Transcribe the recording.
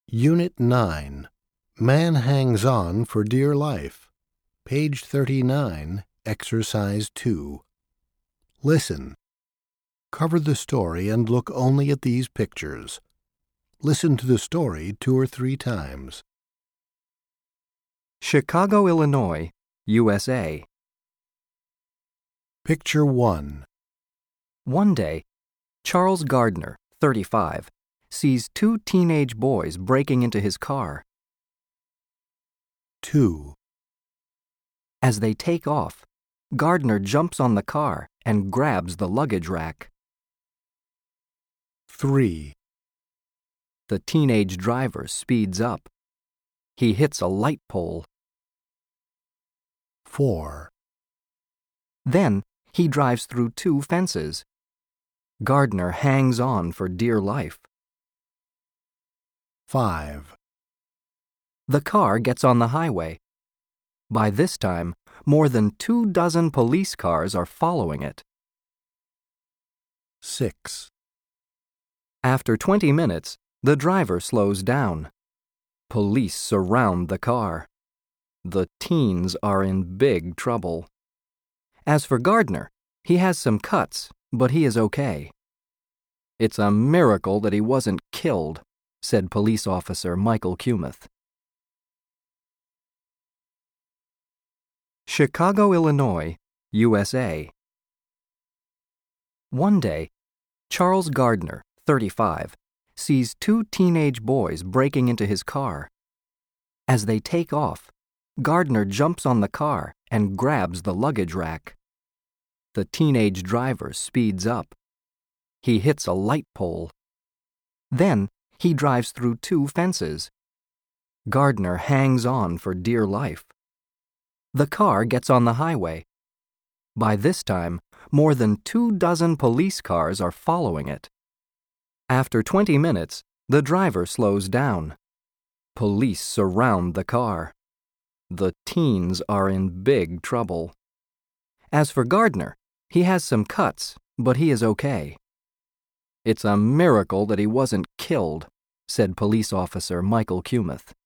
Unit 9. Man hangs on for dear life. Page 39, Exercise 2. Listen. Cover the story and look only at these pictures. Listen to the story 2 or 3 times. Chicago, Illinois, USA. Picture 1. One day, Charles Gardner, 35, sees 2 teenage boys breaking into his car. 2. As they take off, Gardner jumps on the car and grabs the luggage rack. 3. The teenage driver speeds up. He hits a light pole. 4. Then he drives through 2 fences. Gardner hangs on for dear life. 5. The car gets on the highway. By this time, more than 24 police cars are following it. 6. After 20 minutes, the driver slows down. Police surround the car. The teens are in big trouble. As for Gardner, he has some cuts, but he is okay. "It's a miracle that he wasn't killed," said police officer Michael Cumeth. Chicago, Illinois, USA. One day, Charles Gardner, 35, sees 2 teenage boys breaking into his car. As they take off, Gardner jumps on the car and grabs the luggage rack. The teenage driver speeds up. He hits a light pole. Then he drives through 2 fences. Gardner hangs on for dear life. The car gets on the highway. By this time, more than 24 police cars are following it. After 20 minutes, the driver slows down. Police surround the car. The teens are in big trouble. As for Gardner, he has some cuts, but he is okay. "It's a miracle that he wasn't killed," said police officer Michael Cumeth.